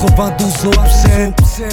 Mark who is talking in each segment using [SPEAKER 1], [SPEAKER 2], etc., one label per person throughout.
[SPEAKER 1] 92 au Absène.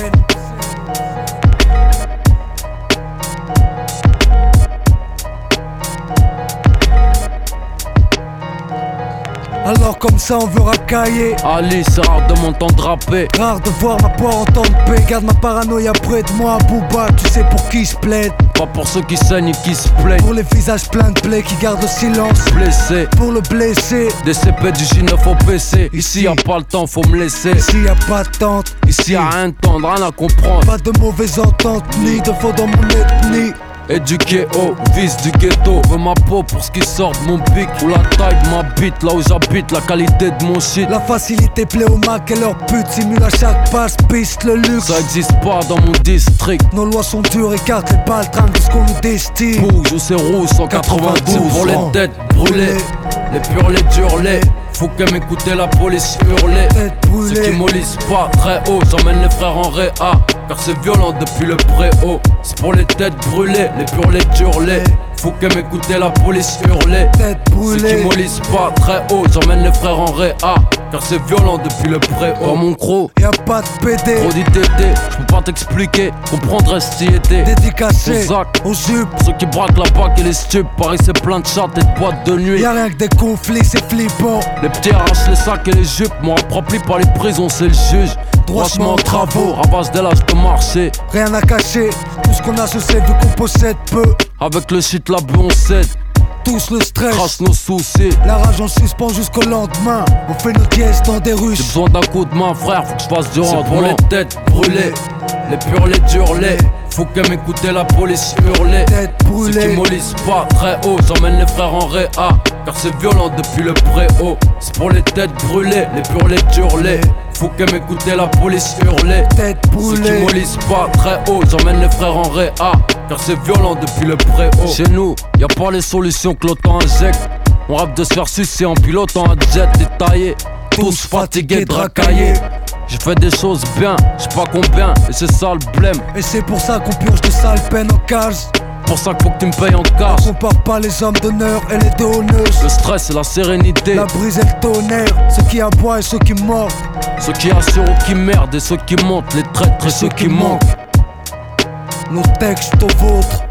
[SPEAKER 1] Alors comme ça on veut racailler.
[SPEAKER 2] Ali, c'est rare de m'entendre rapper.
[SPEAKER 1] Rare de voir ma poire en temps de paix. Garde ma paranoïa près de moi, Booba. Tu sais pour qui je plaide.
[SPEAKER 2] Pas pour ceux qui saignent et qui se plaignent.
[SPEAKER 1] Pour les visages pleins de plaies qui gardent le silence.
[SPEAKER 2] Blessé,
[SPEAKER 1] pour le blessé.
[SPEAKER 2] des CP du J9 au PC. Ici y'a pas le temps, faut me laisser.
[SPEAKER 1] Ici y'a pas de tente.
[SPEAKER 2] Ici y'a rien de tendre, rien à comprendre.
[SPEAKER 1] Pas de mauvaise entente, ni de faux dans mon ethnie.
[SPEAKER 2] Éduqué au vice du ghetto. Veux ma peau pour ce qui sort de mon bic. Ou la taille de ma bite, là où j'habite, la qualité de mon shit.
[SPEAKER 1] La facilité plaît aux Mac et leur pute. Simule à chaque passe, piste le luxe.
[SPEAKER 2] Ça existe pas dans mon district.
[SPEAKER 1] Nos lois sont dures, écarte les balles, trinque de ce qu'on nous destine.
[SPEAKER 2] Bouge ou c'est rouge, 192 pour les têtes brûlées. Les purs, les durs, les faut qu'elle m'écouter la police hurler. Ceux qui mollissent pas très haut, j'emmène les frères en réa. Car c'est violent depuis le préau. C'est pour les têtes brûlées, les purs, les durs, les faut qu'elle m'écouter la police hurler. Ceux qui mollissent pas très haut, j'emmène les frères en réa. Car c'est violent depuis le préau. Dans mon croc,
[SPEAKER 1] y'a pas de PD.
[SPEAKER 2] Trop d'ITT, j'peux pas t'expliquer, comprendre si était
[SPEAKER 1] dédicacé
[SPEAKER 2] aux actes,
[SPEAKER 1] aux jupes.
[SPEAKER 2] Ceux qui braquent la bac et les stupes. Paris c'est plein de chattes et de boîtes de nuit.
[SPEAKER 1] Y'a rien que des conflits, c'est flippant.
[SPEAKER 2] Les petits arrachent les sacs et les jupes. Moi rempli par les prisons, c'est le juge. Droitement en travaux, à base de l'âge de marché.
[SPEAKER 1] Rien à cacher, tout ce qu'on a je sais vu qu'on possède peu.
[SPEAKER 2] Avec le shit la on cède.
[SPEAKER 1] Tous le stress,
[SPEAKER 2] crache nos soucis.
[SPEAKER 1] La rage en suspend jusqu'au lendemain. On fait nos dièses dans des ruches.
[SPEAKER 2] J'ai besoin d'un coup de main frère, faut que je fasse du rendement. Pour les têtes brûlées, les purs, les durs, les faut qu'elle m'écouter la police hurler. Ceux qui mollissent pas très haut, j'emmène les frères en réa. Car c'est violent depuis le préau. C'est pour les têtes brûlées, les purs, les durs, les faut qu'elle m'écouter la police hurler. Ceux qui mollissent pas très haut, j'emmène les frères en réa. Car c'est violent depuis le préau. Chez nous, y'a pas les solutions que l'OTAN injecte. On rêve de se faire sucer en pilotant un jet détaillé. Tous fatigués de racailler. J'ai fait des choses bien, j'sais pas combien, et c'est ça le blême.
[SPEAKER 1] Et c'est pour ça qu'on purge de sales peines en cage.
[SPEAKER 2] Pour ça qu'il faut que tu me payes en cash.
[SPEAKER 1] On compare pas les hommes d'honneur et les donneuses.
[SPEAKER 2] Le stress et la sérénité.
[SPEAKER 1] La brise et le tonnerre. Ceux qui aboient et ceux qui mordent.
[SPEAKER 2] Ceux qui assurent ou qui merdent et ceux qui montent. Les traîtres et ceux qui manquent.
[SPEAKER 1] Nos textes aux vôtres.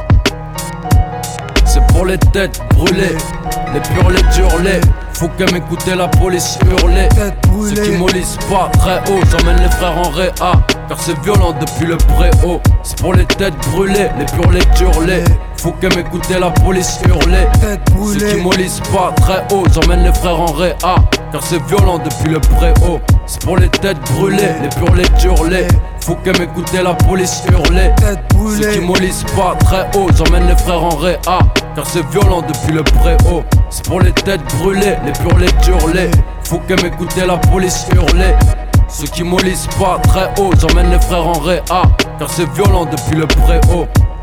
[SPEAKER 2] C'est pour les têtes brûlées. Les purs, les durs, les faut qu'elle m'écouter la police hurler. Ceux qui mollissent pas très haut, j'emmène les frères en réa. Car c'est violent depuis le préau. C'est pour les têtes brûlées, les purs, les durs, les faut qu'elle m'écouter la police hurler. Ceux qui mollissent pas très haut, j'emmène les frères en réa. Car c'est violent depuis le préau. C'est pour les têtes brûlées, les purs, les durs, les faut qu'elle m'écouter la police hurler. Ceux qui mollissent pas très haut, j'emmène les frères en réa. Car c'est violent depuis le préau. C'est pour les têtes brûlées, les purs, les durs, les faut qu'elle m'écouter la police hurler. Ceux qui mollissent pas très haut, j'emmène les frères en réa. Car c'est violent depuis le préau.